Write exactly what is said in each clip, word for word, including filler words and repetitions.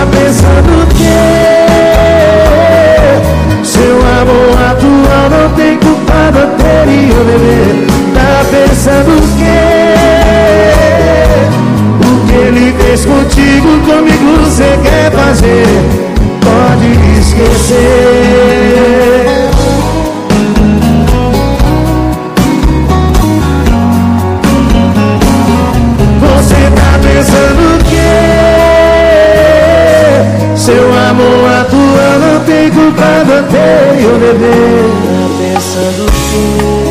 tá pensando o quê? Seu amor atual não tem culpado anterior, bebê. Tá pensando o quê? O que ele fez contigo, comigo você quer fazer? Pode esquecer. Você tá pensando o quê? Seu amor atual não tem culpado anterior, bebê. Tá pensando o quê?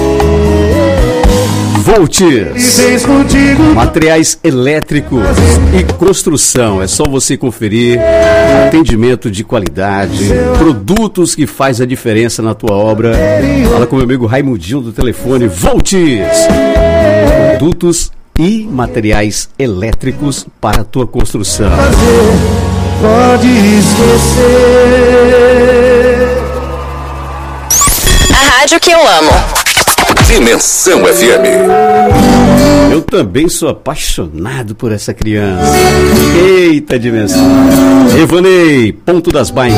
Volts, materiais elétricos e construção. É só você conferir. Atendimento de qualidade, produtos que faz a diferença na tua obra. Fala com meu amigo Raimundinho do telefone. Volts, produtos e materiais elétricos para a tua construção. Pode esquecer. A rádio que eu amo. Dimensão F M. Eu também sou apaixonado por essa criança. Eita, Dimensão. Evanei, Ponto das Bikes.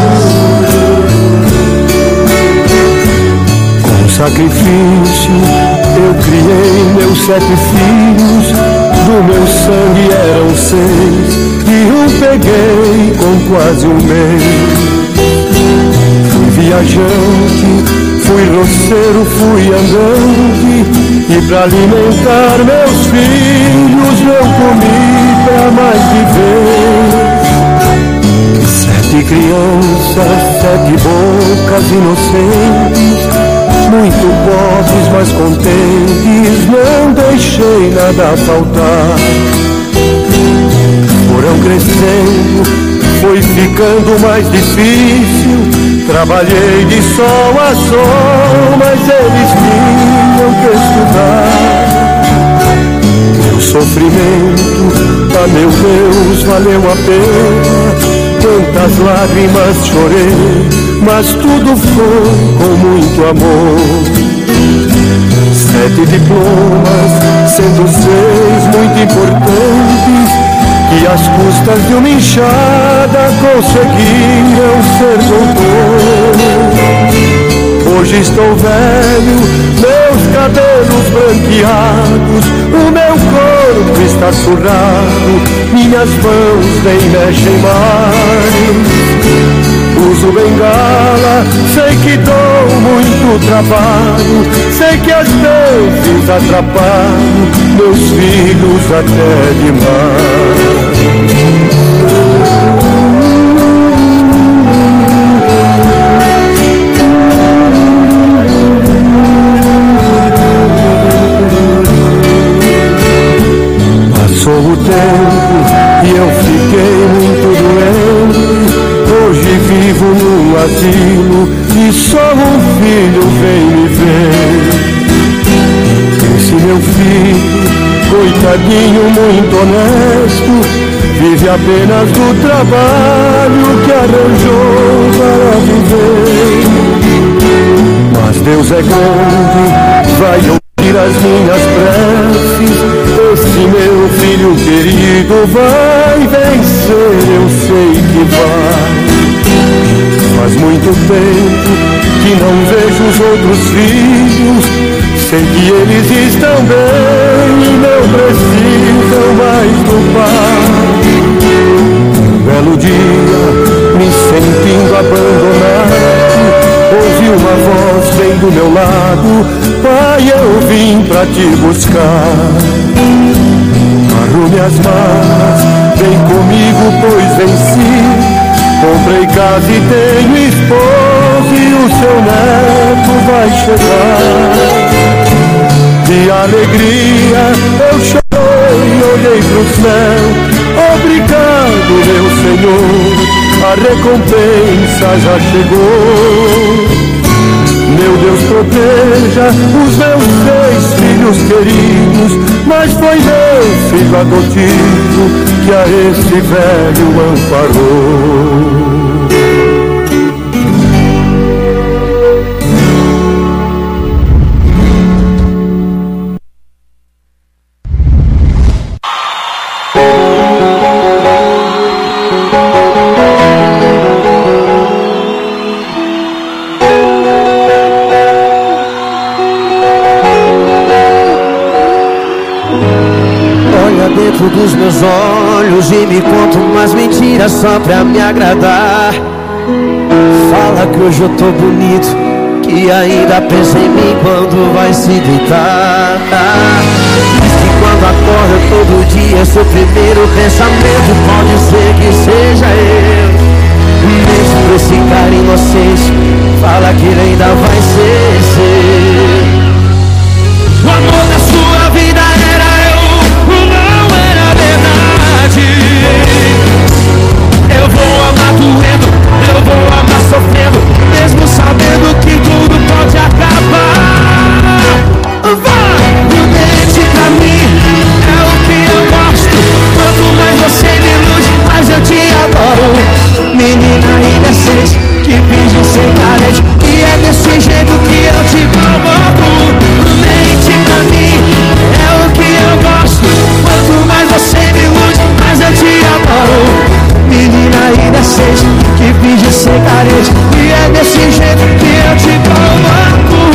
Com sacrifício eu criei meus sete filhos. Do meu sangue eram seis e um peguei com quase um mês. Fui viajante, fui roceiro, fui andante, e pra alimentar meus filhos eu comi pra mais viver. Sete crianças, sete bocas inocentes, muito pobres, mas contentes, não deixei nada faltar. Foram crescendo, foi ficando mais difícil. Trabalhei de sol a sol, mas eles tinham que estudar. Meu sofrimento, ah meu Deus, valeu a pena. Quantas lágrimas chorei, mas tudo foi com muito amor. Sete diplomas, sendo seis muito importantes, que às custas de uma enxada conseguiram ser doutor. Hoje estou velho, meus cabelos branqueados, o meu corpo está surrado, minhas mãos nem mexem mais. Uso bengala, sei que dou muito trabalho, sei que às vezes atrapalho meus filhos até demais. Passou o tempo e eu fiquei muito doente. Hoje vivo num asilo e só um filho vem me ver. Esse meu filho, coitadinho, muito honesto, vive apenas do trabalho que arranjou para viver. Mas Deus é grande, vai ouvir as minhas preces. Esse meu filho querido vai vencer, eu sei que vai. Faz muito tempo que não vejo os outros filhos, sei que eles estão bem e não precisam mais do pai. Um belo dia, me sentindo abandonado, ouvi uma voz bem do meu lado: pai, eu vim pra te buscar. Arrume as malas, vem comigo, pois venci. Comprei casa e tenho esposa e o seu neto vai chegar. De alegria eu chorei, olhei pro céu. Obrigado, meu Senhor, a recompensa já chegou. Meu Deus, proteja os meus seis filhos queridos, mas foi meu filho adotivo que a esse velho amparou. dentro dos meus olhos e me conta umas mentiras só pra me agradar. Fala que hoje eu tô bonito, que ainda pensa em mim quando vai se deitar. Diz que quando acorda todo dia seu primeiro pensamento pode ser que seja eu. Mesmo pra esse cara inocente, fala que ele ainda vai ser seu. O amor da sua vida era eu, não era verdade. Eu vou amar doendo, eu vou amar sofrendo, mesmo sabendo que tudo pode acabar. Vai, mente pra mim, é o que eu gosto. Quanto mais você me ilude, mais eu te adoro. Menina inocente, que finge ser carente, e é desse jeito que eu te provoco. Mente pra mim, é o que eu gosto. Quanto mais você me ilude, mais eu te adoro. Menina inocente, que finge ser carente, e é desse jeito que eu te provoco.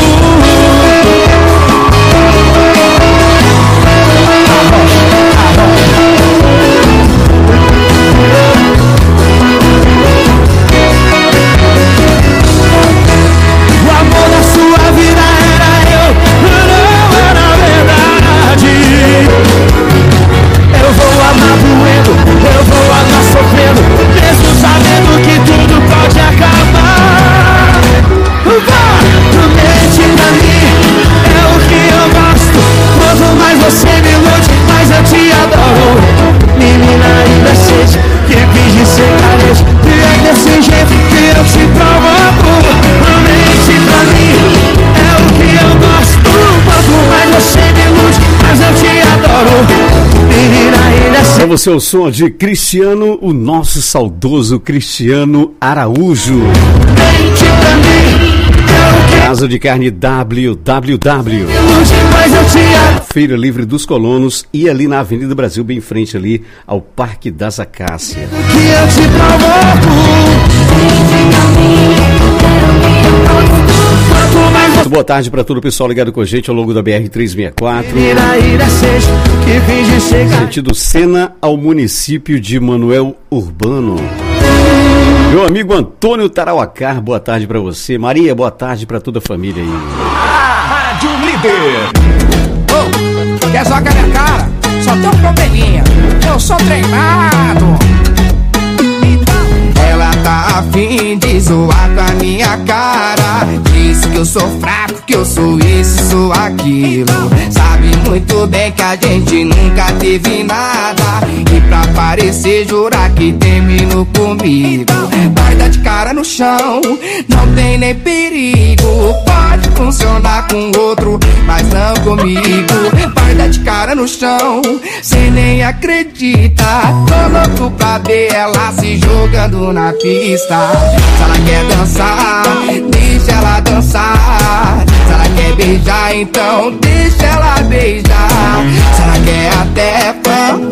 O amor da sua vida era eu, não era verdade. Eu vou amar doendo, eu vou amar sofrendo, mesmo sabendo que tudo pode acabar. Vai, mente pra mim, é o que eu gosto. Quanto mais você me ilude, mais eu te adoro. Menina inocente, que finge ser carente, e é desse jeito que eu te provoco. Mente pra mim, é o que eu gosto. Quanto mais você me ilude, mais eu te adoro. Menina inocente. Pra você o som de Cristiano, o nosso saudoso Cristiano Araújo. Mente pra mim, Casa de Carne W W W. Feira Livre dos Colonos e ali na Avenida Brasil, bem em frente ali ao Parque das Acácias. que eu te provoco. Quanto mais Muito boa tarde para todo o pessoal ligado com a gente ao longo da B R trezentos e sessenta e quatro. menina inocente, que finge ser carente. Sentido Sena ao município de Manoel Urbano. Meu amigo Antônio Tarauacá, boa tarde pra você. Maria, boa tarde pra toda a família aí. A Rádio Líder. Oh, quer zoar com a minha cara? Só tem um probleminha. Eu sou treinado. Ela tá afim de zoar com a minha cara. Diz que eu sou fraco, que eu sou isso, sou aquilo. Sabe muito bem que a gente nunca teve nada. E pra parecer jurar que terminou comigo. Vai dar de cara no chão, não tem nem perigo. Pode funcionar com outro, mas não comigo. Vai dar de cara no chão, cê nem acredita. Tô louco pra ver ela se jogando na pista. Se ela quer dançar, deixa ela dançar. Se ela quer beijar, então deixa ela beijar. Se ela quer até pam,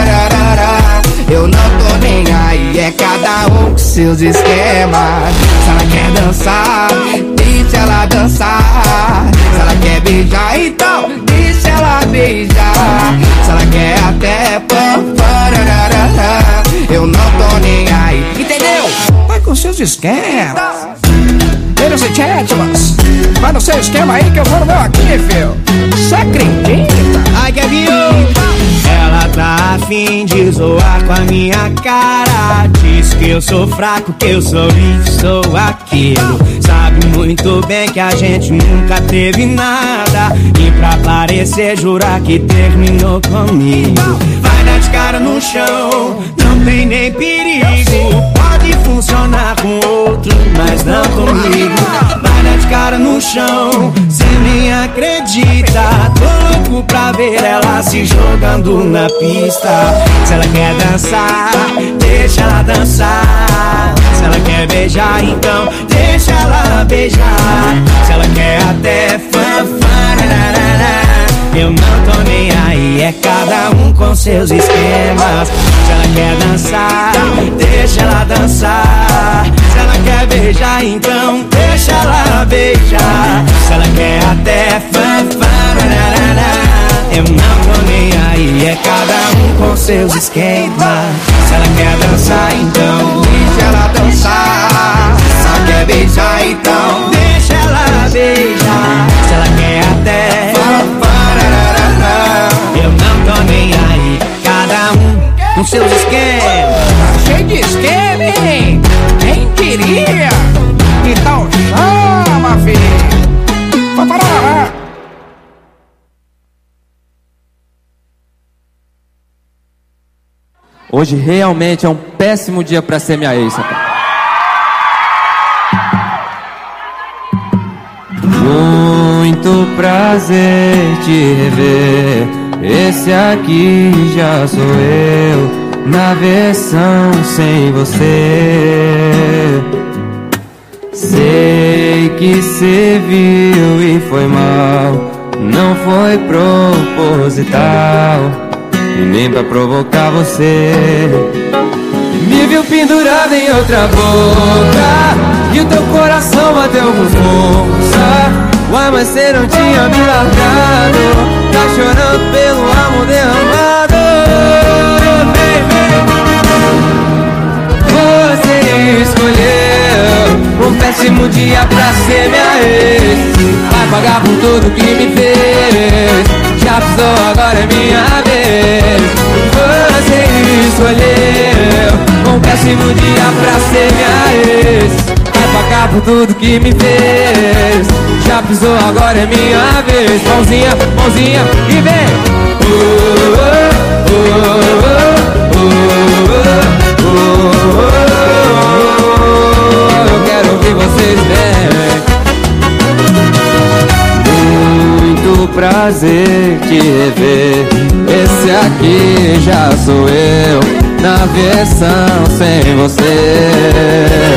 eu não tô nem aí, é cada um com seus esquemas. Se ela quer dançar, deixa ela dançar. Se ela quer beijar, então deixa ela beijar. Se ela quer até pam, eu não tô nem aí, entendeu? Vai com seus esquemas. Eles e Chatmas, vai no seu esquema aí que eu vou no meu aqui, filho. Cê acredita? Ai, que ela tá afim de zoar com a minha cara. Diz que eu sou fraco, que eu sou isso, sou aquilo. Sabe muito bem que a gente nunca teve nada. E pra parecer jurar que terminou comigo. Vai dar de cara no chão, não tem nem perigo. Pode funcionar com outro, mas não comigo. Vai dar de cara no chão, cê nem acredita. Tô louco pra ver ela se jogando na pista. Se ela quer dançar, deixa ela dançar. Se ela quer beijar, então deixa ela beijar. Se ela quer até fanfararará, eu não tô nem aí, é cada um com seus esquemas. Se ela quer dançar, deixa ela dançar. Se ela quer beijar, então deixa ela beijar. Se ela quer até fanfararará, eu não tô nem aí, é cada um com seus esquemas. Se ela quer dançar, então deixa ela dançar. Se ela quer beijar, então deixa ela beijar. Se ela quer até eu não tô nem aí. Cada um com seus esquemas. Cheio de esquema, hein? Quem diria? Então chama, filho. Vai parar. Hoje realmente é um péssimo dia pra ser minha ex, rapaz. Muito prazer te rever. Esse aqui já sou eu, na versão sem você. Sei que cê viu e foi mal, não foi proposital e nem pra provocar você. Me viu pendurado em outra boca e o teu coração bateu com força. Uai, mas cê não tinha me largado, tá chorando pelo amor derramado. Vem, vem. Você escolheu um péssimo dia pra ser minha ex. Vai pagar por tudo que me fez. Já pisou, agora é minha vez. Você escolheu um péssimo dia pra ser minha ex. Vai pagar por tudo que me fez. Já pisou, agora é minha vez. Mãozinha, mãozinha e vem. Oh, oh, oh, oh, oh, oh. Eu quero ouvir vocês bem. Muito prazer te rever. Esse aqui já sou eu, na versão sem você.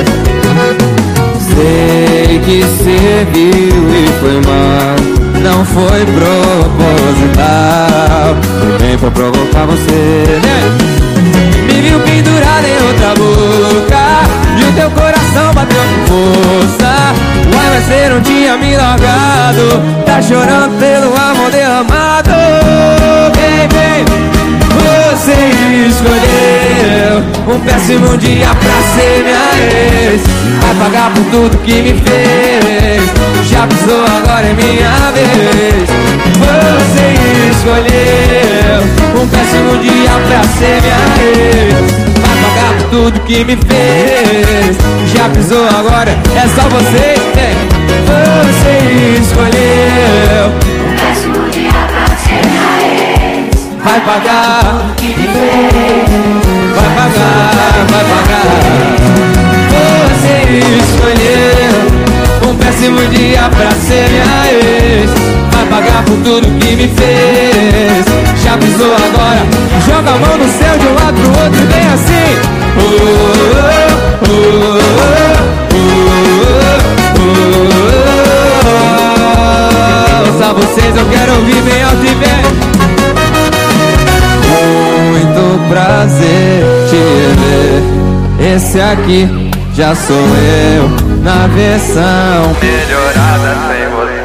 Sei que cê viu e foi mal, não foi proposital, nem pra provocar você, né? Me viu pendurado em outra boca e o teu coração bateu com força. Uai, mas cê não tinha me largado, tá chorando pelo amor derramado. Vem, vem. Você escolheu um péssimo dia pra ser minha ex. Vai pagar por tudo que me fez. Já pisou, agora é minha vez. Você escolheu um péssimo dia pra ser minha ex. Vai pagar por tudo que me fez. Já pisou, agora é só você. É. Você escolheu um péssimo dia pra ser minha ex. Vai pagar, vai pagar, vai pagar. Você escolheu um péssimo dia pra ser minha ex. Vai pagar por tudo que me fez. Já pisou, agora joga a mão no céu de um lado pro outro e vem assim. Oh, oh, oh, oh, oh, oh, oh. Só vocês eu quero ouvir bem alto e bem. Muito prazer te ver. Esse aqui já sou eu, na versão melhorada sem você.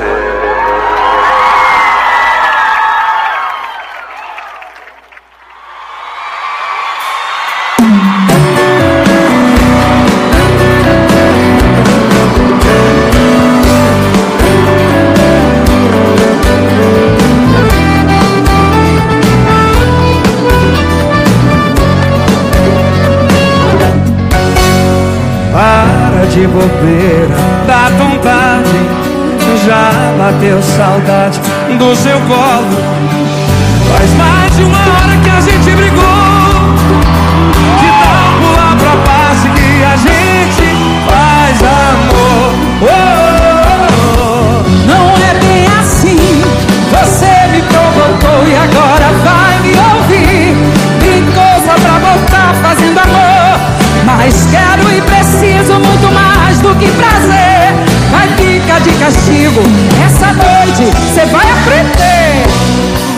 De bobeira, dá vontade, já bateu saudade do seu colo. Faz mais de uma hora que a gente brigou. Que tal pular pra face que a gente faz amor? Oh, oh, oh. Não é bem assim, você me provocou e agora vai me ouvir. Brincou só pra voltar fazendo amor. Mas quero e preciso muito mais do que prazer. Vai ficar de castigo essa noite, cê vai aprender.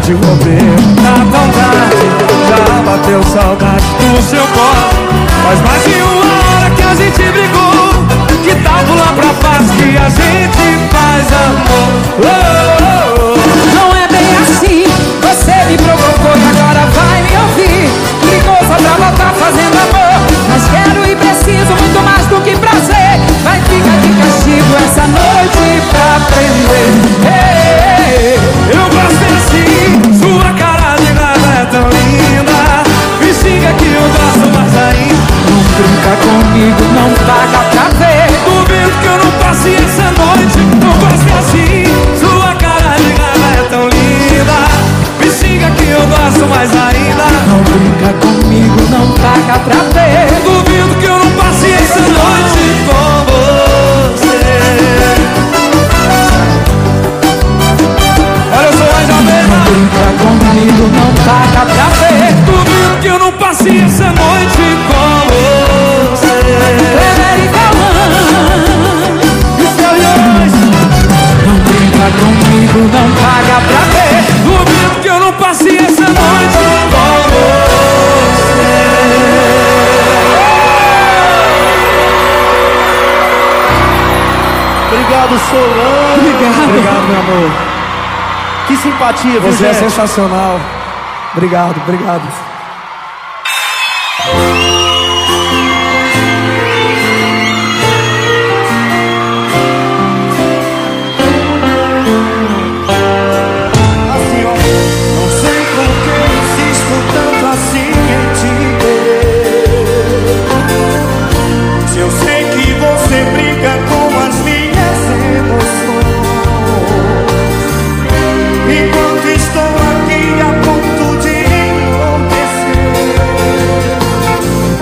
de bobeira. Tá tão tarde, já bateu saudade do seu corpo. Faz mais de uma hora que a gente brigou. Que tal pular pra paz que a gente faz amor? Oh, oh, oh. Não é bem assim, você me provocou e agora vai me ouvir. Brigou só pra voltar fazendo amor, mas quero e preciso muito mais do que prazer. Vai ficar de castigo essa noite pra aprender. Hey, eu gosto assim, sua cara de nada é tão linda. Me xinga que eu gosto mais ainda. Não brinca comigo, não paga pra ver. Duvido que eu não passe essa noite. Eu gosto assim, sua cara de nada é tão linda. Me xinga que eu gosto mais ainda. Não brinca comigo, não paga pra ver. Duvido que eu não passe essa noite com você. Olha, eu sou mais almeida. Não brinca comigo, não paga pra ver. Duvido que eu não passe essa noite com você. Kleber e Cauã, Os Gaviões. não brinca comigo, não paga pra ver. Duvido que eu não passe essa noite com você. Obrigado, Solange. Obrigado. Obrigado, meu amor. Que simpatia, viu, Você é gente? sensacional. Obrigado, obrigado. Assim, ó. Não sei por que insisto tanto assim em te ver. Se eu sei que você briga com as minhas emoções. Enquanto estou aqui a ponto de enlouquecer,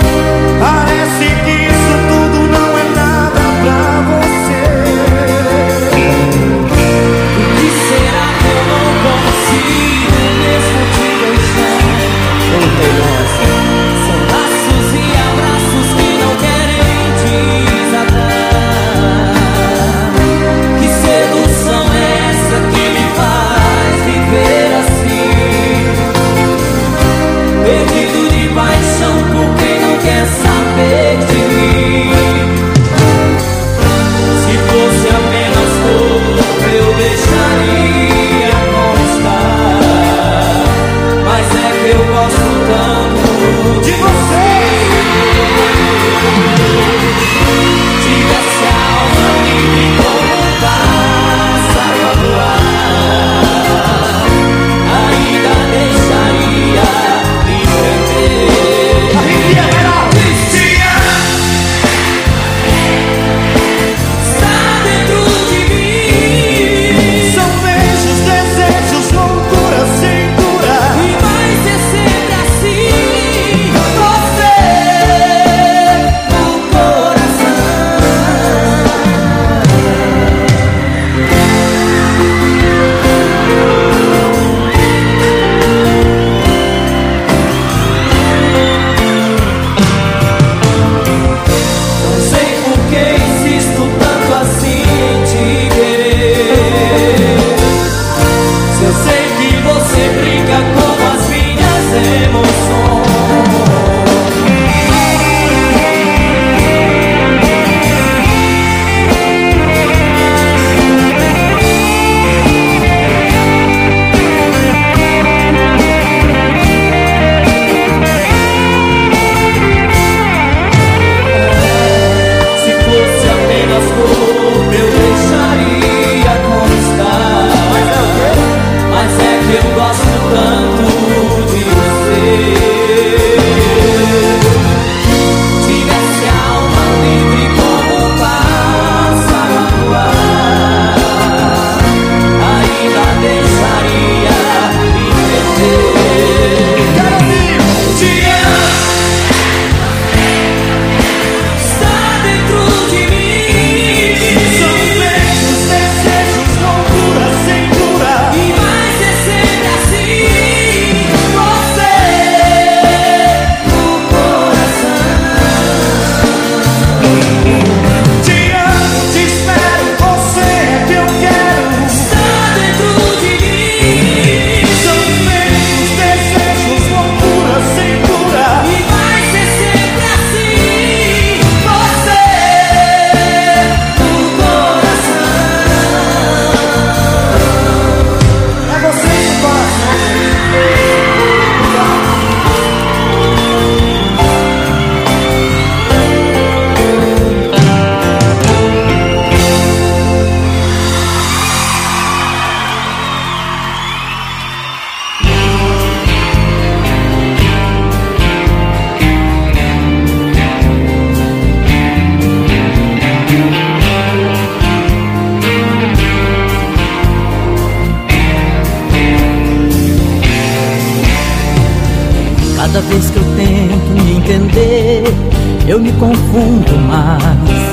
Cada vez que eu tento me entender, eu me confundo mais.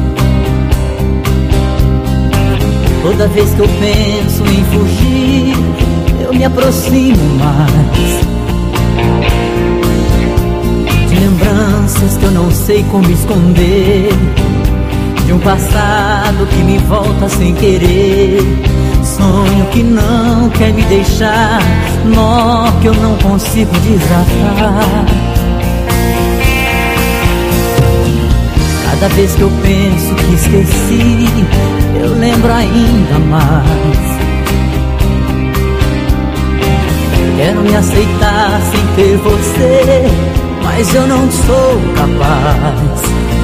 Toda vez que eu penso em fugir, eu me aproximo mais. De lembranças que eu não sei como esconder, de um passado que me volta sem querer. Sonho que não quer me deixar, nó que eu não consigo desatar. Cada vez que eu penso que esqueci, eu lembro ainda mais. Quero me aceitar sem ter você, mas eu não sou capaz.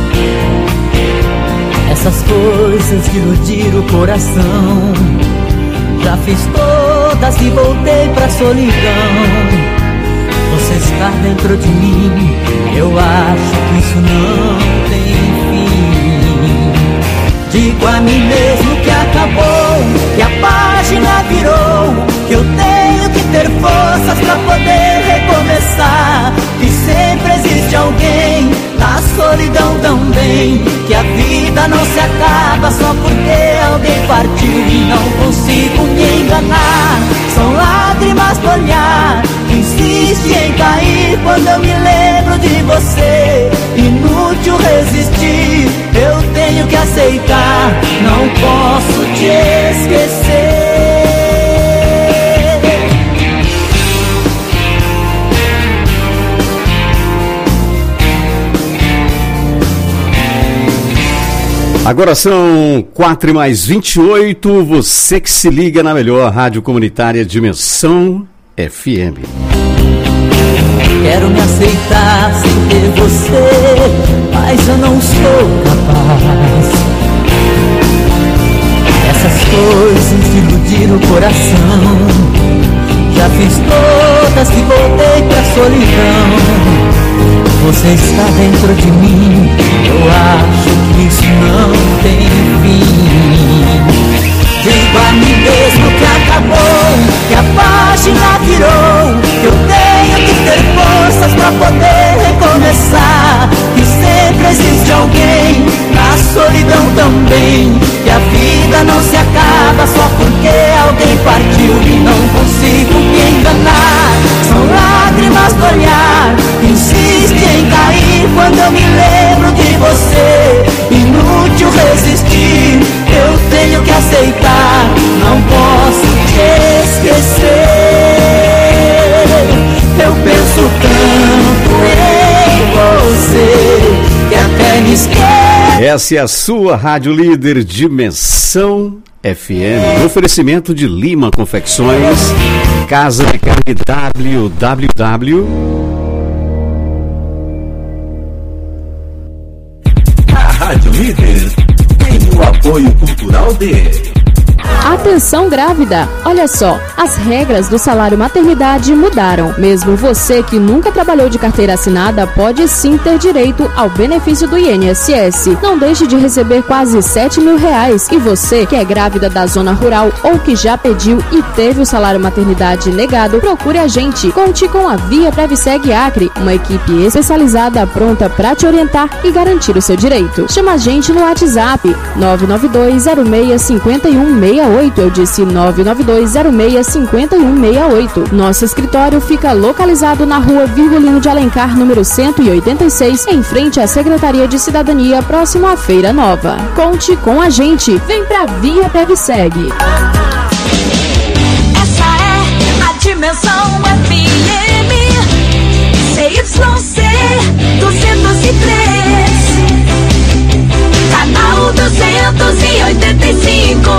Essas coisas de iludir o coração, já fiz todas e voltei pra solidão. Você está dentro de mim, eu acho que isso não tem fim. Digo a mim mesmo que acabou, que a página virou, que eu tenho que ter forças pra poder recomeçar, que sempre existe alguém na solidão também, que a vida não se acaba só porque alguém partiu e não consigo me enganar. São lágrimas no olhar que insiste em cair quando eu me lembro de você. Inútil resistir, eu tenho que aceitar, não posso te esquecer. Agora são quatro e mais vinte e oito, você que se liga na melhor rádio comunitária Dimensão F M. Quero me aceitar sem ter você, mas eu não sou capaz. Essas coisas de iludir o coração, já fiz todas e voltei pra solidão. Você está dentro de mim, eu acho que isso não tem fim. Digo a mim mesmo que acabou, que a página virou, que eu tenho que ter forças pra poder recomeçar, que sempre existe alguém na solidão também, que a vida não se acaba só porque alguém partiu e não consigo me enganar. São lágrimas no olhar que insiste em cair quando eu me lembro de você. Inútil resistir, eu tenho que aceitar, não posso te esquecer. Eu penso tanto em você que até me esqueço. Essa é a sua rádio líder Dimensão F M. No oferecimento de Lima Confecções, Casa de Carne W W W. A Rádio Líder tem o apoio cultural de... Atenção grávida! Olha só, as regras do salário maternidade mudaram. Mesmo você que nunca trabalhou de carteira assinada pode sim ter direito ao benefício do I N S S. Não deixe de receber quase sete mil reais. E você que é grávida da zona rural ou que já pediu e teve o salário maternidade negado, procure a gente. Conte com a Via Previseg Acre, uma equipe especializada pronta para te orientar e garantir o seu direito. Chama a gente no WhatsApp nove nove dois zero seis cinco um seis oito. Eu disse nove nove dois zero seis cinco um seis oito. Nosso escritório fica localizado na rua Virgulino de Alencar, número cento e oitenta e seis, em frente à Secretaria de Cidadania, próximo à Feira Nova. Conte com a gente. Vem pra Via Previseg. Essa é a Dimensão F M, C Y C duzentos e três, canal duzentos e oitenta e cinco.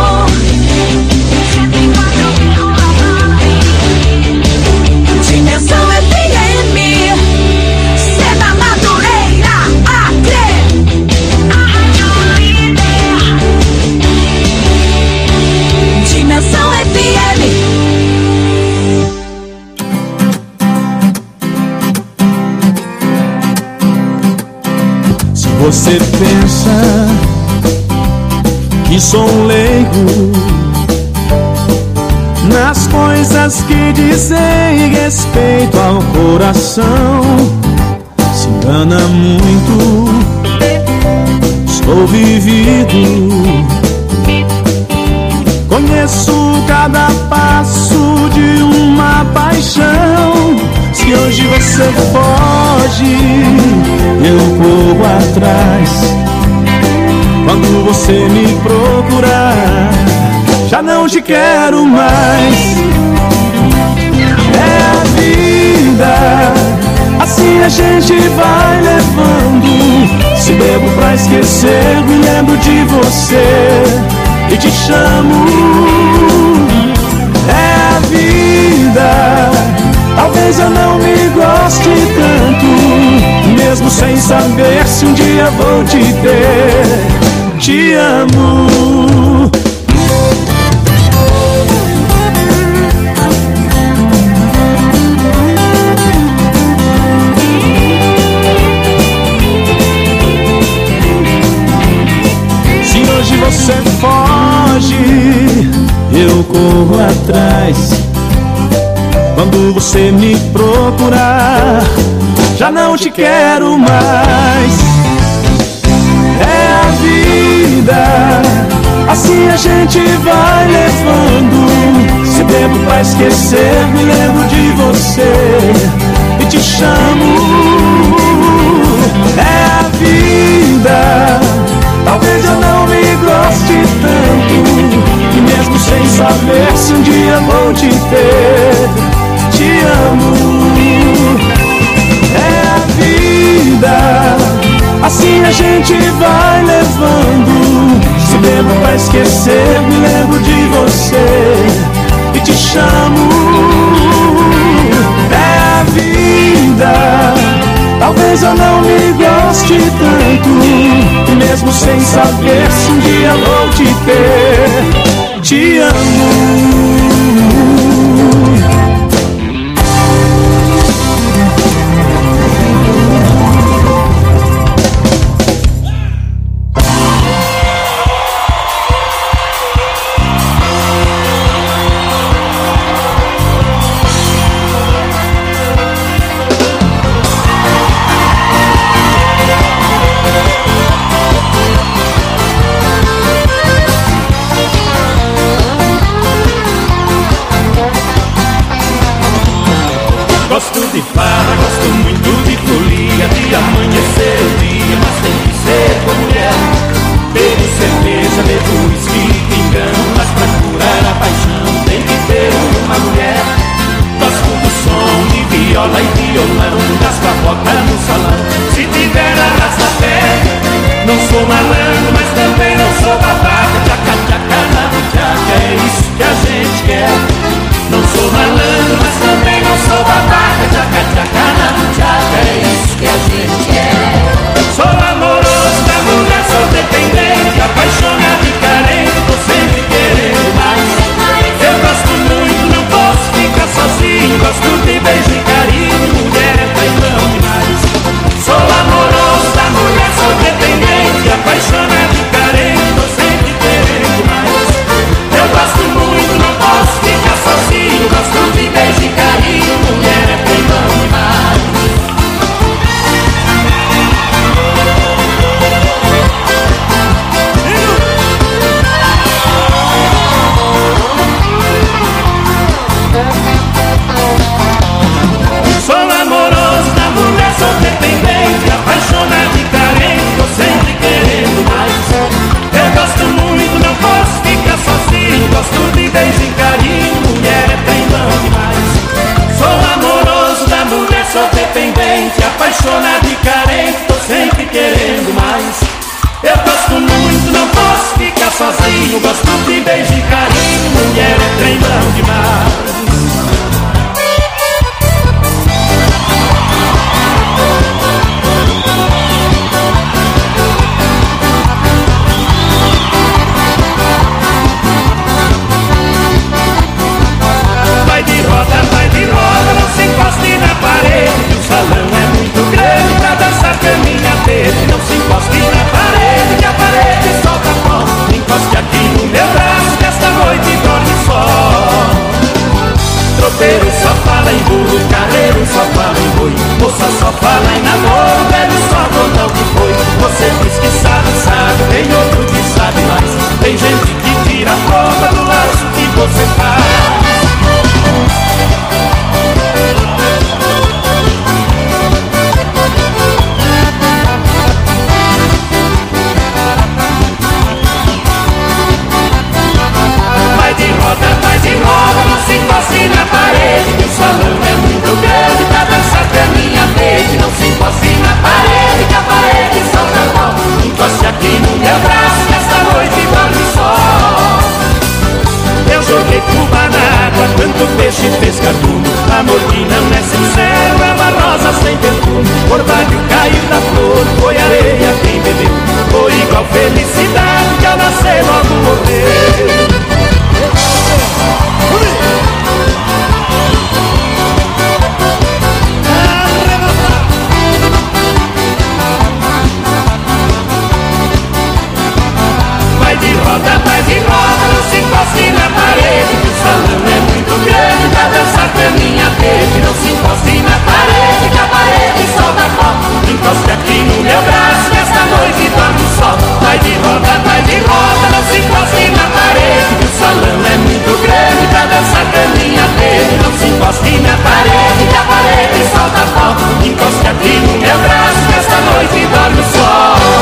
Dimensão F M, Seda Madureira, Acre, a Rádio Líder. Dimensão F M. Se você pensa que sou um leigo na as coisas que dizem respeito ao coração. Se engana muito, estou vivido. Conheço cada passo de uma paixão. Se hoje você foge, eu corro atrás. Quando você me procurar, já não te quero mais. É a vida, assim a gente vai levando. Se bebo pra esquecer, me lembro de você e te chamo. É a vida, talvez eu não me goste tanto, mesmo sem saber se um dia vou te ter. Te amo. Se hoje você foge, eu corro atrás. Quando você me procurar, já não te quero mais. É a vida, assim a gente vai levando. Se bebo pra esquecer, me lembro de você e te chamo. É a vida, talvez eu não me goste tanto, e mesmo sem saber se um dia vou te ter, te amo. É a vida, assim a gente vai levando. Se bebo pra esquecer, me lembro de você e te chamo. É a vida, talvez eu não me goste tanto, e mesmo sem saber se um dia vou te ter, te amo. rosa só fala em namoro. Bebe só conta o que foi. Você diz que sabe, sabe, tem outro que sabe mais. Tem gente que tira a prova do laço que você faz. Vai de roda, vai de roda, não se encoste na parede. Que o salão é muito grande pra dançar pra minha vez. Não se encoste na parede, que a parede solta a mão. Encoste aqui no meu braço, que esta noite dorme só. Eu joguei cuba na água, quanto peixe fez cardume. Amor que não é sincero, é uma rosa sem perfume. Orvalho cair da flor, foi areia quem bebeu. Foi igual felicidade que ao nascer logo morreu. Vai de roda, vai de roda, não se encoste na parede. Que o salão é muito grande pra dançar pra minha rede. Não se encoste na parede, que a parede solta pó. Encoste aqui no meu braço, que esta noite dorme só. Vai de roda, vai de roda, não se encoste na parede. Que o salão é muito grande pra dançar pra minha rede. Não se encoste na parede, que a parede solta pó. Encoste aqui no meu braço, que esta noite dorme só.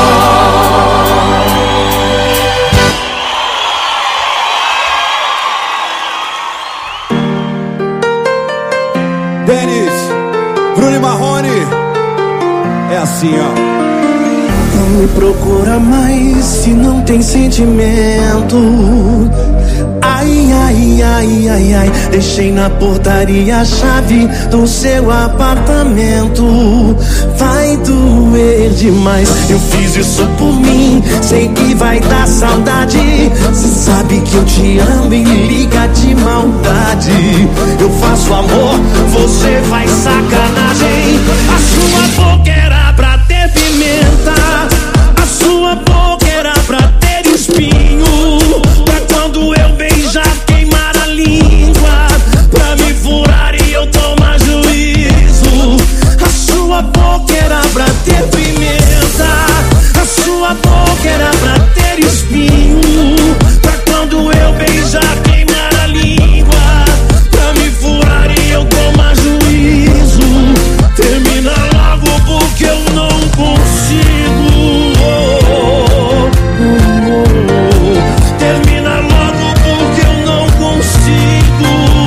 Denis, Bruno e Marrone, é assim, ó. Não me procura mais se não tem sentimento. Ai, ai, ai, ai, ai. Deixei na portaria a chave do seu apartamento. Vai doer demais. Eu fiz isso por mim, sei que vai dar saudade. Cê sabe que eu te amo e liga de maldade. Eu faço amor, você faz sacanagem. A sua boca era pra ter pimenta. A sua boca era pra ter espinho. Pra quando eu beijar queimar a língua. Pra me furar e eu tomar juízo. A sua boca era pra ter pimenta. A sua boca era pra ter espinho. Pra quando eu beijar queimar a língua. Pra me furar e eu tomar juízo. Termina logo porque eu não consigo. Oh, oh, oh, oh. Termina logo porque eu não consigo.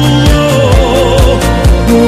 Oh, oh,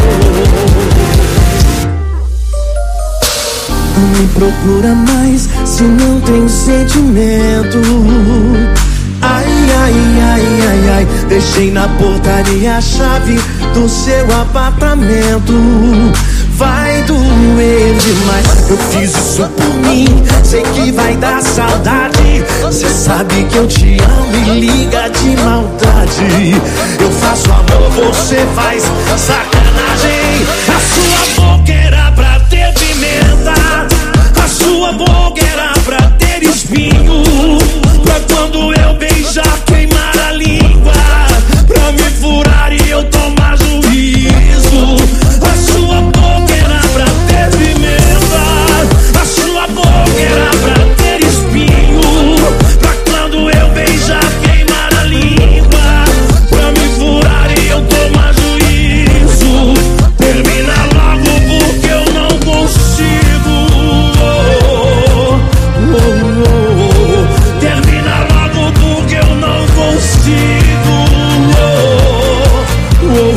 oh. Não me procura mais se não tem sentimento. Ai, ai, ai, ai, ai. Deixei na portaria a chave do seu apartamento. Vai doer demais. Eu fiz isso por mim, sei que vai dar saudade. Cê sabe que eu te amo e liga de maldade. Eu faço amor, você faz sacanagem. A sua boca era pra ter pimenta. A sua boca era pra ter espinho. Pra quando eu beijar queimar a língua. Pra me furar e eu tomar juízo. A sua boca era pra ter pimenta. A sua boca era pra ter espinho. Pra quando eu beijar queimar a língua. Pra me furar e eu tomar juízo. Termina logo porque eu não consigo. Oh, oh, oh, oh. Termina logo porque eu não consigo. Oh, oh, oh,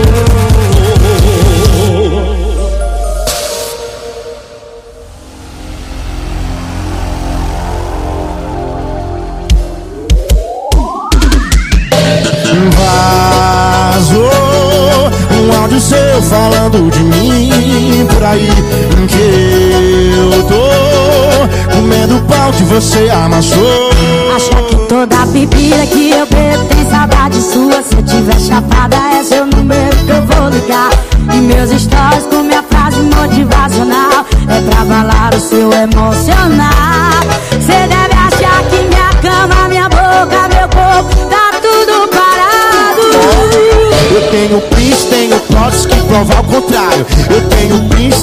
Vazou um áudio seu falando de mim por aí, que eu tô comendo o pau que você amassou. Acha que toda bebida que eu bebo tem saudade sua. Se eu tiver chapada é seu número que eu vou ligar. E meus stories com minha frase motivacional é pra abalar o seu emocional. Cê deve achar que minha cama, minha boca, meu corpo tá tudo parado. Eu tenho print, tenho plots que provam o contrário. Eu tenho print,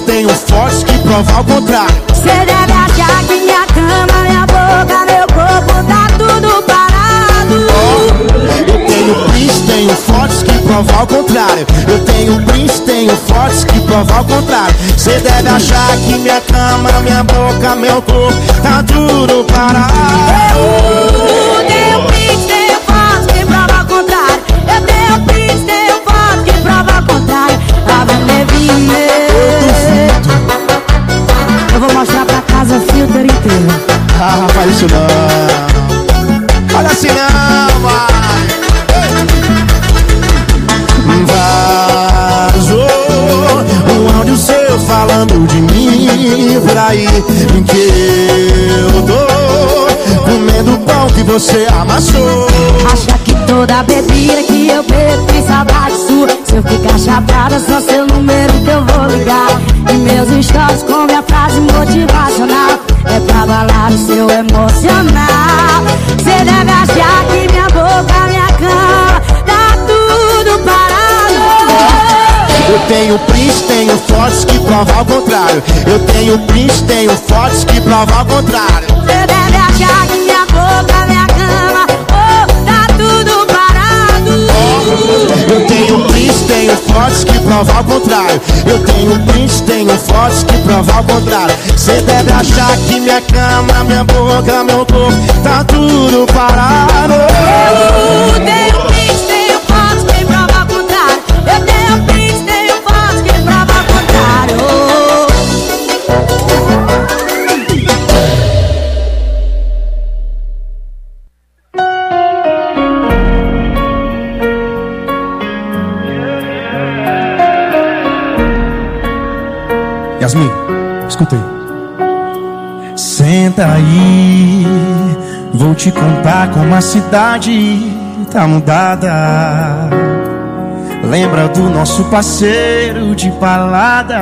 provar o contrário. Cê deve achar que minha cama, minha boca, meu corpo tá tudo parado. Eu tenho prints, tenho fotos que provar o contrário. Eu tenho prints, tenho fotos que provar o contrário. Cê deve achar que minha cama, minha boca, meu corpo tá tudo parado. Eu tenho prints, tenho fotos que provar o contrário. Eu tenho prints, tenho fotos que provar o contrário. A Levine, eu vou mostrar pra casa o filtro inteiro. Ah, faz isso não. Olha assim não, vai. Vazou um áudio seu falando de mim por aí, em que eu tô comendo pão que você amassou. Acha que toda bebida que eu bebo tem saudade sua. Se eu ficar chapada, só seu número que eu vou ligar. E meus stories com minha frase motivacional é pra abalar o seu emocional. Cê deve achar que minha boca, minha cama tá tudo parado. Eu tenho prints, tenho fotos que provar o contrário. Eu tenho prints, tenho fotos que provar o contrário. Cê deve achar que minha boca, minha cama, oh, tá tudo parado. Eu tenho prints, tenho fotos que provar o contrário. Eu tenho prints, tenho fotos que provar o contrário. Cê deve achar que minha cama, minha boca, meu corpo tá tudo parado. Eu tenho prints, tenho fotos que provar o contrário. Eu tenho prints, tenho fotos que provar o contrário. Yasmin, escuta aí. Senta aí, vou te contar como a cidade tá mudada. Lembra do nosso parceiro de balada?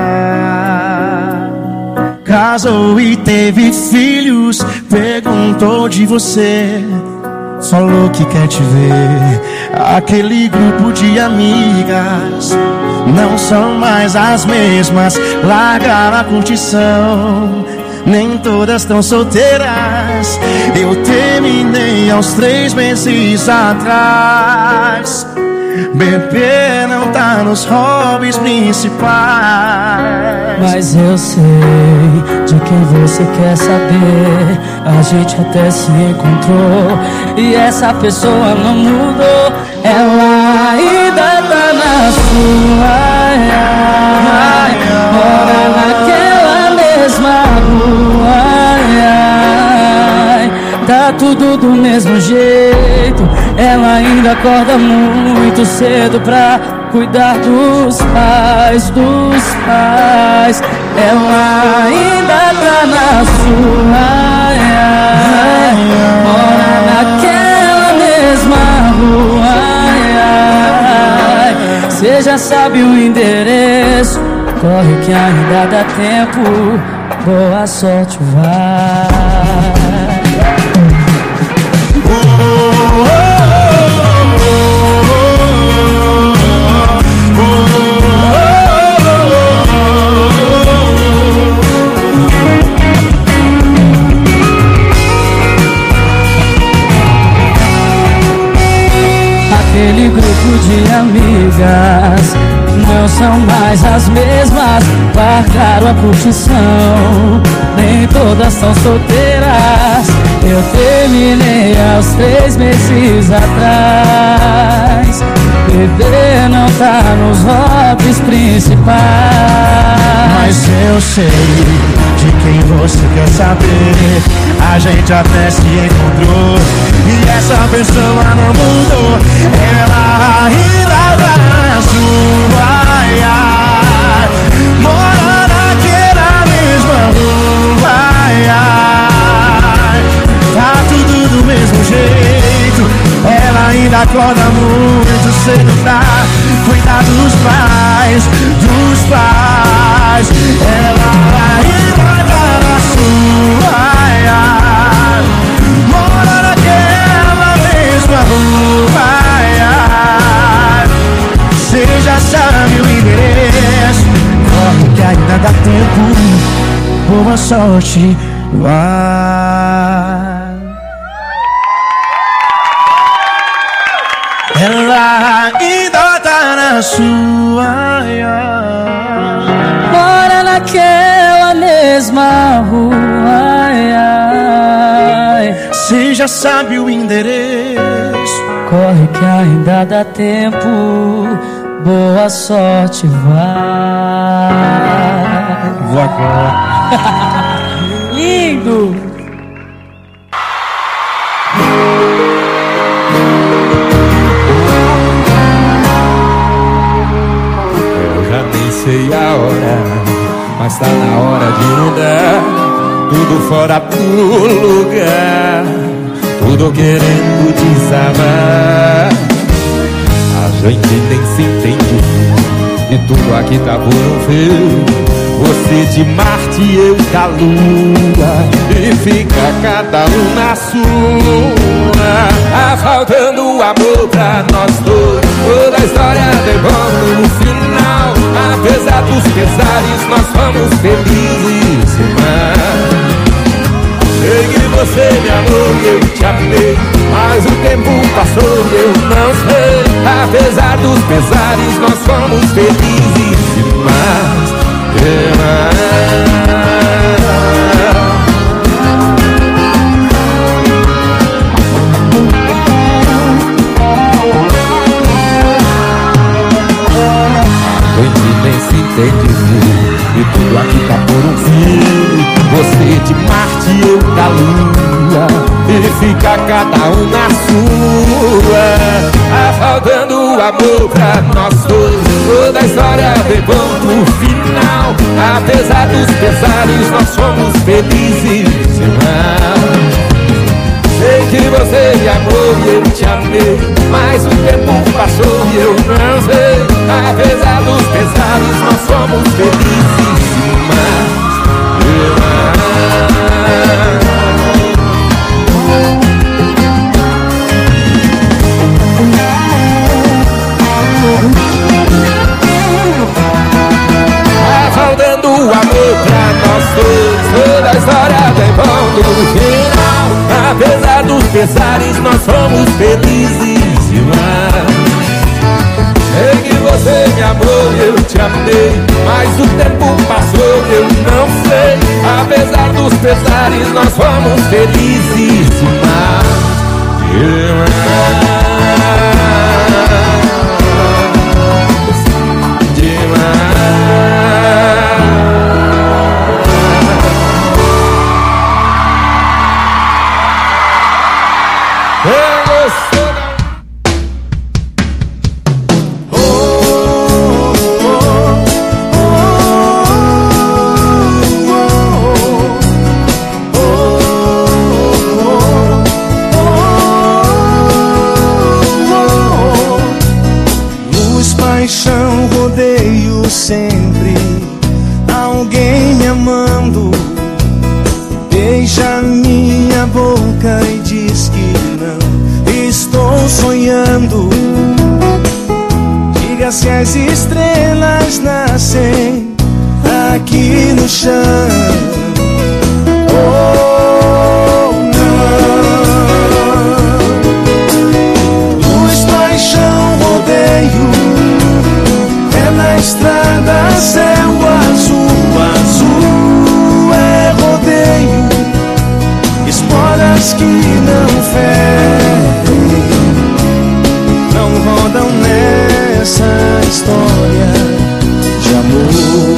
Casou e teve filhos, perguntou de você, falou que quer te ver. Aquele grupo de amigas não são mais as mesmas, largaram a curtição, nem todas estão solteiras. Eu terminei aos três meses atrás. Beber não tá nos hobbies principais. Mas eu sei de quem você quer saber. A gente até se encontrou e essa pessoa não mudou. Ela ainda tá na sua, ai, ai, mora naquela mesma rua, ai, ai, tá tudo do mesmo jeito. Ela ainda acorda muito cedo pra cuidar dos pais, dos pais. Ela ainda tá na sua, ai, ai, mora naquela mesma rua, ai, ai. Cê já sabe o endereço, corre que ainda dá tempo. Boa sorte, vai. Aquele grupo de amigas não são mais as mesmas, largaram a curtição, nem todas são solteiras. Eu terminei aos três meses atrás. Beber não tá nos hobbies principais. Mas eu sei de quem você quer saber. A gente até se encontrou e essa pessoa não mudou. Ela ainda tá na sua, ai, ai, mora naquela mesma rua, ai, ai, tá tudo do mesmo jeito. Ela ainda acorda muito cedo pra cuidar dos pais, dos pais. Ela ainda tá na sua, ai, ai, mora naquela mesma rua, ai, ai. Cê já sabe o endereço, corre que ainda dá tempo. sorte vai. Ela ainda tá na sua. Mora naquela mesma rua. Ai, ai. Cê já sabe o endereço. Corre que ainda dá tempo. Boa sorte vai. Vou agora. Lindo. Eu já nem sei a hora, mas tá na hora de mudar. Tudo fora do lugar, tudo querendo desabar. A gente nem se entende e tudo aqui tá por um fio. Você de Marte e eu da Lua, e fica cada um na sua. Ah, faltando amor pra nós dois. Toda a história levando no final. Apesar dos pesares, nós fomos felizes demais. Sei que você me amou e eu te amei, mas o tempo passou e eu não sei. Apesar dos pesares, nós fomos felizes demais, demais. A gente nem se entende e tudo aqui tá por um fio. Você de Marte e eu da Lua, e fica cada um na sua. Ah, faltando amor pra nós dois. Toda a história levou pro final. Apesar dos pesares, nós somos felizes demais. Sei que você me amou e eu te amei, mas o tempo passou e eu não sei. Apesar dos pesares, nós somos felizes demais. Vai faltando amor pra nós dois. Toda a história tem ponto no final. Apesar dos pesares, nós somos felizes demais. Sei que você me amou e eu te amei, mas o tempo passou e eu não sei. Apesar dos pesares, nós fomos felizes demais, demais, demais. Eu gostei. Sempre alguém me amando, beija minha boca e diz que não estou sonhando. Diga se as estrelas nascem aqui no chão. Oh, não. Luz, paixão, rodeio, na estrada, céu azul, azul é rodeio. Esporas que não ferem, não rodam nessa história de amor.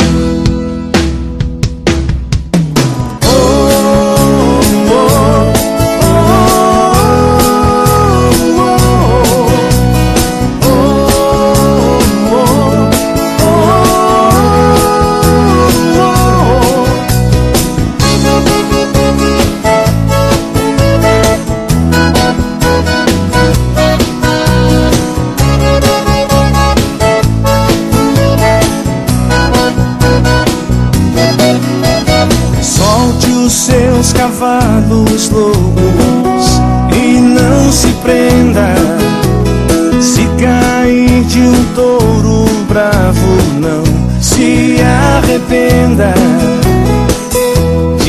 Cavalos loucos e não se prenda. Se cair de um touro bravo, não se arrependa.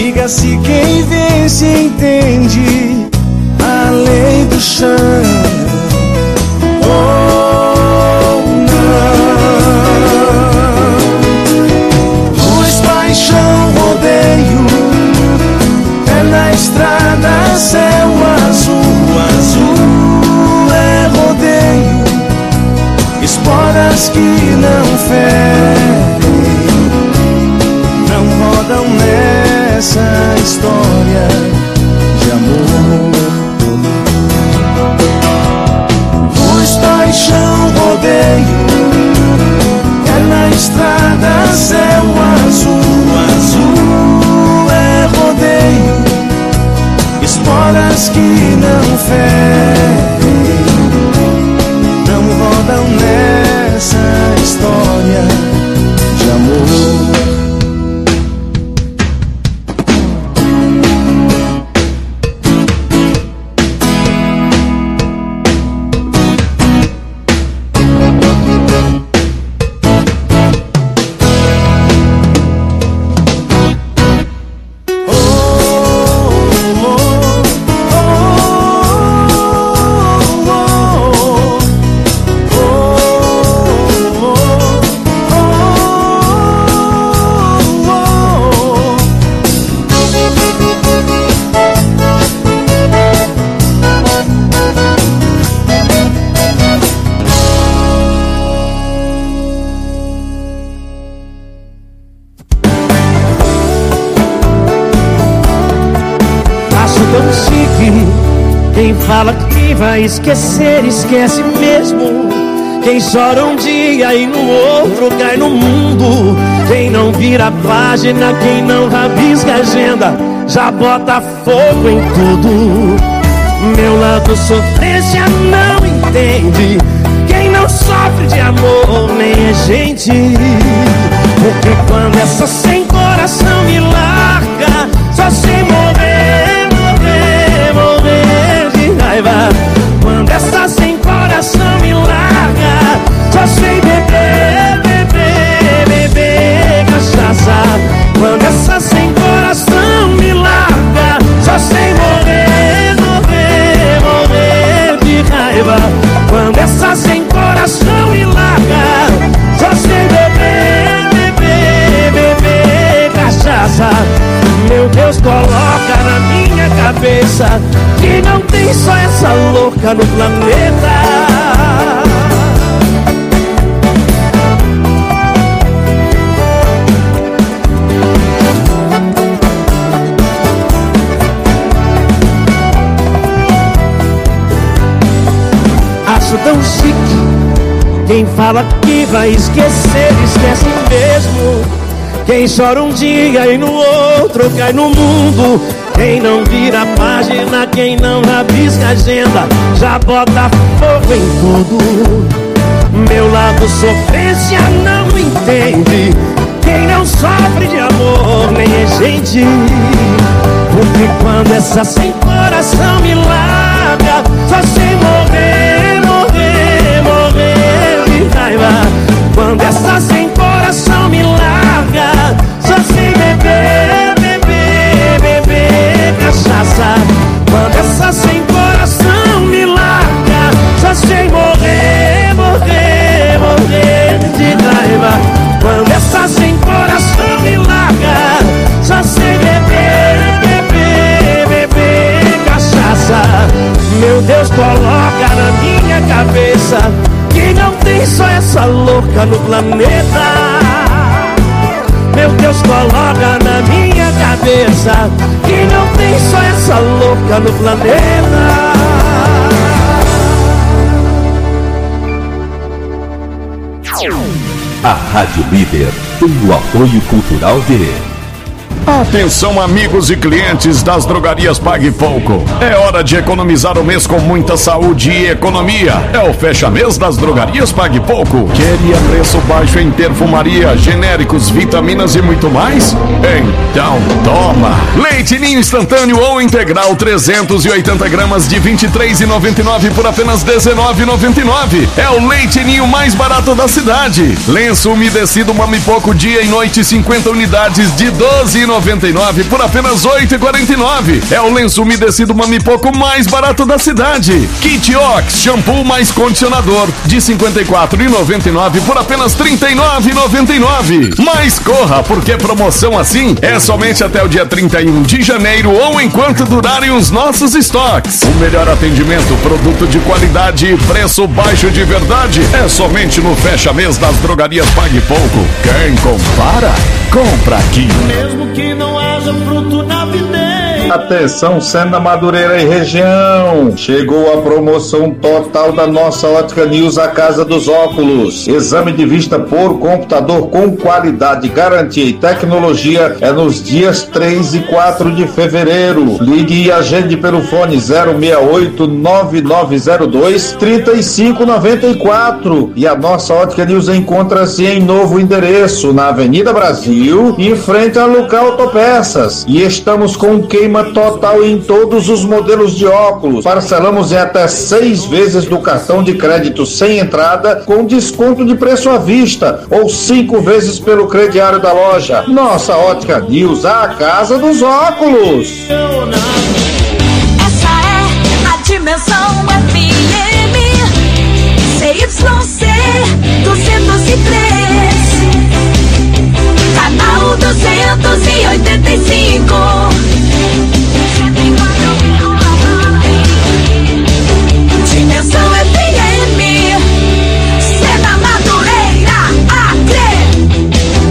se entende a lei do chão. Oh, não. Luz, paixão, rodeio, é na estrada, céu azul, azul é rodeio, esporas que não ferem, não rodam nessa história de amor. Luz, paixão, rodeio, é na estrada, céu azul, azul é rodeio, esporas que não ferem, não rodam nessa história de amor. Quem fala que vai esquecer, esquece mesmo. Quem chora um dia e no outro cai no mundo. Quem não vira página, quem não rabisca a agenda, já bota fogo em tudo. Meu lado sofrência não entende. Quem não sofre de amor nem é gente. Porque quando essa sem coração me larga, só sei morrer, morrer, morrer de raiva. Quando essa sem coração me larga, só sei beber, beber, beber cachaça. Quando essa sem coração me larga, só sei morrer, morrer, morrer de raiva. Quando essa sem coração me larga, só sei beber, beber, beber cachaça. Meu Deus, coloca na minha cabeça que não tem só essa louca no planeta. Acho tão chique quem fala que vai esquecer, esquece mesmo. Quem chora um dia e no outro cai no mundo. Quem não vira página, quem não rabisca a agenda, já bota fogo em tudo. Meu lado sofrência não entende. Quem não sofre de amor nem é gente. Porque quando essa sem coração me larga, só sei morrer, morrer, morrer de raiva. Quando essa sem coração me larga, só sei beber, beber, beber cachaça. Quando essa sem coração me larga, só sei morrer, morrer, morrer de raiva. Quando essa sem coração me larga, só sei beber, beber, beber cachaça. Meu Deus, coloca na minha cabeça que não tem só essa louca no planeta. Meu Deus, coloca na minha cabeça que não tem só essa louca no planeta. A Rádio Líder tem o apoio cultural de... Atenção, amigos e clientes das drogarias Pague Pouco. É hora de economizar o mês com muita saúde e economia. É o fecha-mês das drogarias Pague Pouco. Queria preço baixo em perfumaria, genéricos, vitaminas e muito mais? Então toma! Leite Ninho instantâneo ou integral trezentos e oitenta gramas de vinte e três reais e noventa e nove centavos por apenas dezenove reais e noventa e nove centavos. É o Leite Ninho mais barato da cidade. Lenço umedecido Mami Pouco dia e noite cinquenta unidades de doze e noventa e nove por apenas oito reais e quarenta e nove centavos. É o lenço umedecido Mamipoco mais barato da cidade. Kit Ox, shampoo mais condicionador de cinquenta e quatro reais e noventa e nove centavos por apenas trinta e nove reais e noventa e nove centavos. Mas corra, porque promoção assim é somente até o dia trinta e um de janeiro ou enquanto durarem os nossos estoques. O melhor atendimento, produto de qualidade e preço baixo de verdade é somente no Fecha Mês das Drogarias Pague Pouco. Quem compara, compra aqui. Mesmo que não haja fruto na videira. Atenção, Sena, Madureira e região. Chegou a promoção total da nossa Ótica News, a Casa dos Óculos. Exame de vista por computador com qualidade, garantia e tecnologia é nos dias três e quatro de fevereiro. Ligue e agende pelo fone zero seis oito nove nove zero dois três cinco nove quatro. E a nossa Ótica News encontra-se em novo endereço, na Avenida Brasil, em frente a Luca Autopeças. E estamos com queima total em todos os modelos de óculos. Parcelamos em até seis vezes do cartão de crédito sem entrada, com desconto de preço à vista, ou cinco vezes pelo crediário da loja. Nossa Ótica News, a Casa dos Óculos. Essa é a Dimensão F M C Y C duzentos e três, canal duzentos e oitenta e cinco. Dimensão F M, Sena, Madureira, Acre,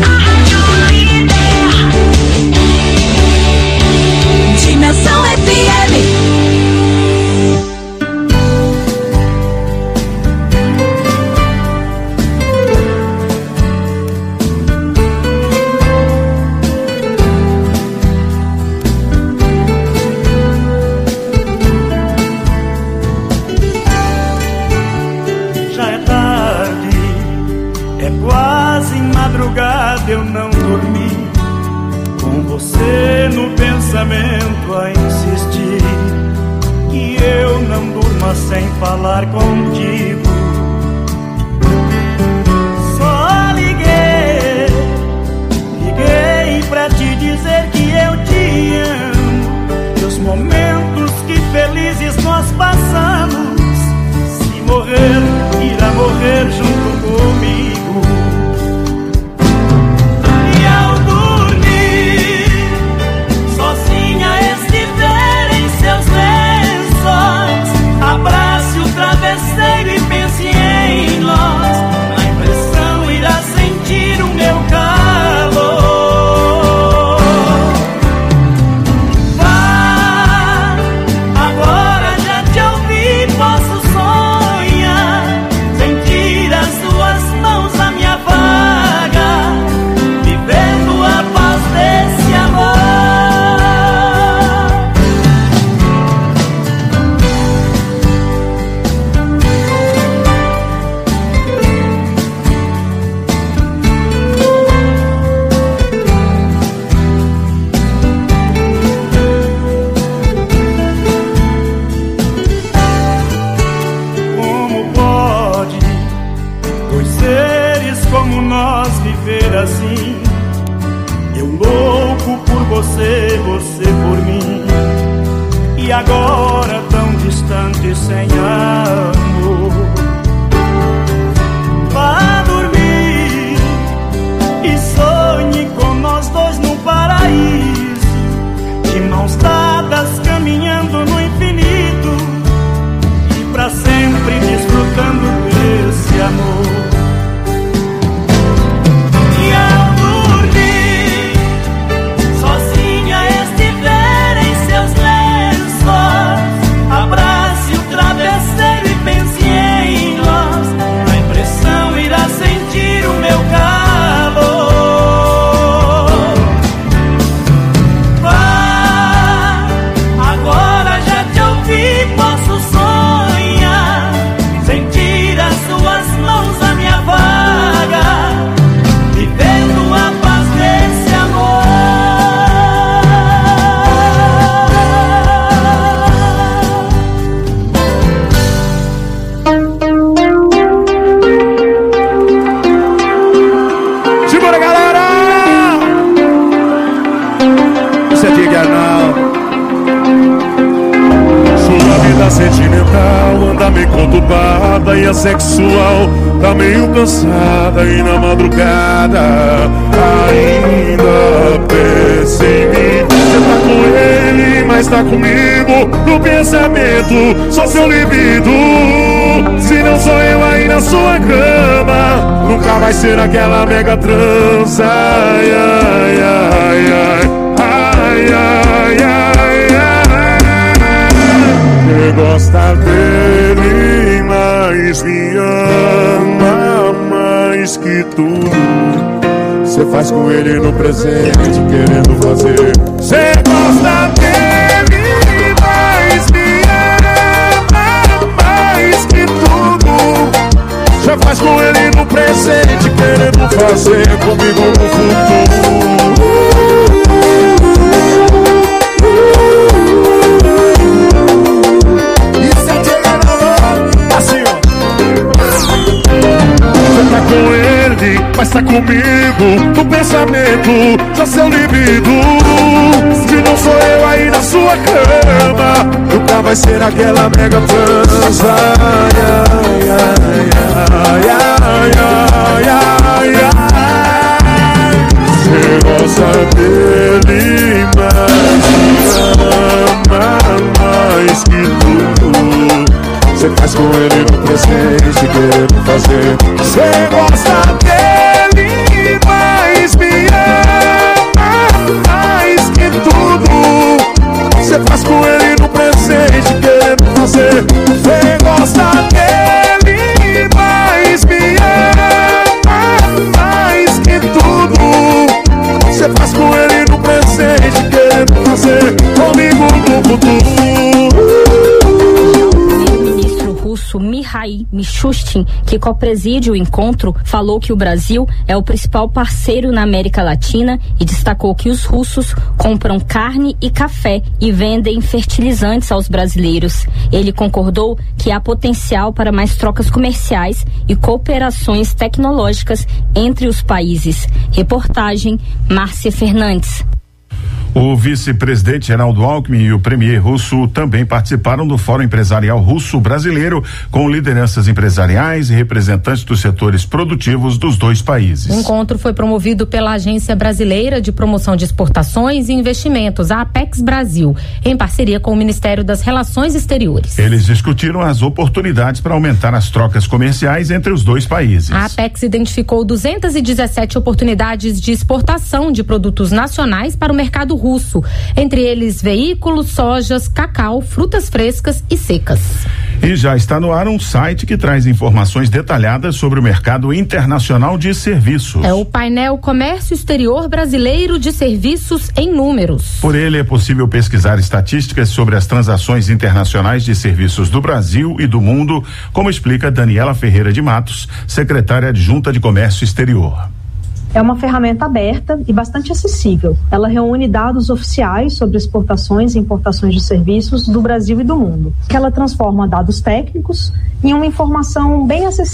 Dimensão F M. Eu não dormi, com você no pensamento a insistir, que eu não durma sem falar contigo. Só liguei, liguei pra te dizer que eu te amo, e os momentos que felizes nós passamos, se morrer, irá morrer junto comigo. Abrace o travesseiro e pense em nós. Na impressão irá sentir o meu calor. Vá, agora já te ouvi, posso sonhar, sentir as suas mãos à minha vaga, vivendo a paz desse amor. Assim, eu louco por você, você por mim, e agora tão distante sem amor. Vá dormir e sonhe com nós dois num paraíso, de mãos dadas caminhando no infinito, e pra sempre desfrutando desse amor. Abrace o travesseiro e pense balada e a sexual tá meio cansada e na madrugada ainda pensa em mim. Você tá com ele, mas tá comigo no pensamento, só seu libido. Se não sou eu aí na sua cama, nunca vai ser aquela mega trança. Ai, ai, ai, ai, ai, ai, ai, ai. Você gosta dele, mas me ama mais que tudo. Você faz com ele no presente, querendo fazer. Você gosta dele, mas me ama mais que tudo. Você faz com ele no presente, querendo fazer comigo no futuro. Isso é chegar assim, ó. Você tá com ele, mas tá comigo no pensamento, só seu libido. Se não sou eu aí na sua cama, nunca vai ser aquela mega trança. Ai, ai, ai, ai, ai, ai, ai. Você gosta dele, mas ama mais que tudo. Você faz com ele no presente, querendo fazer. Você gosta dele, mas me ama mais que tudo. Você faz com ele no presente, querendo fazer. Você gosta dele, mas me ama mais que tudo. Você faz com ele no presente, querendo fazer comigo no futuro. Russo Mikhail Mishustin, que copreside o encontro, falou que o Brasil é o principal parceiro na América Latina e destacou que os russos compram carne e café e vendem fertilizantes aos brasileiros. Ele concordou que há potencial para mais trocas comerciais e cooperações tecnológicas entre os países. Reportagem Márcia Fernandes. O vice-presidente Geraldo Alckmin e o premier russo também participaram do Fórum Empresarial Russo-Brasileiro, com lideranças empresariais e representantes dos setores produtivos dos dois países. O encontro foi promovido pela Agência Brasileira de Promoção de Exportações e Investimentos, a Apex Brasil, em parceria com o Ministério das Relações Exteriores. Eles discutiram as oportunidades para aumentar as trocas comerciais entre os dois países. A Apex identificou duzentas e dezessete oportunidades de exportação de produtos nacionais para o mercado russo. russo, entre eles veículos, sojas, cacau, frutas frescas e secas. E já está no ar um site que traz informações detalhadas sobre o mercado internacional de serviços. É o painel Comércio Exterior Brasileiro de Serviços em Números. Por ele é possível pesquisar estatísticas sobre as transações internacionais de serviços do Brasil e do mundo, como explica Daniela Ferreira de Matos, secretária adjunta de Comércio Exterior. É uma ferramenta aberta e bastante acessível. Ela reúne dados oficiais sobre exportações e importações de serviços do Brasil e do mundo, que ela transforma dados técnicos em uma informação bem acessível